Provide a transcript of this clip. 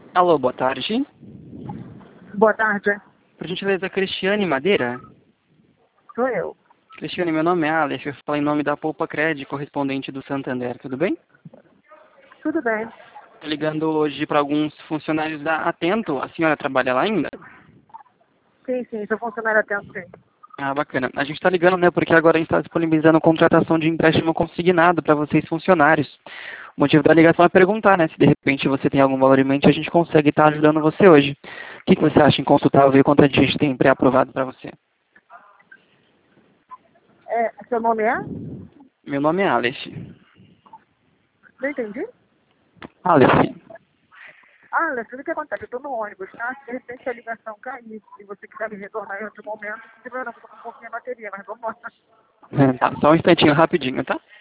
Alô, boa tarde. Boa tarde, Por gentileza, Cristiane Madeira? sou eu. Cristiane, meu nome é Alex, eu falo em nome da Poupa Cred, correspondente do Santander, tudo bem? Tudo bem? Tô ligando hoje para alguns funcionários da Atento, a senhora trabalha lá ainda? Sim, sou funcionária atento, sim. Ah, bacana. A gente está ligando, né, porque agora a gente está disponibilizando contratação de empréstimo consignado para vocês funcionários. O motivo da ligação é perguntar, né, se de repente você tem algum valor em mente, a gente consegue estar ajudando você hoje. O que você acha em consultar e ver quanto a gente tem pré-aprovado para você? Seu nome é? Meu nome é Alex. Não entendi. Alex. Ah, Alexandre, o que acontece? Eu estou no ônibus, tá? Se de repente a ligação cair, se você quiser me retornar em outro momento, se tiver, não, estou com um pouquinho de bateria, mas vamos lá. Tá, só um instantinho, rapidinho, tá?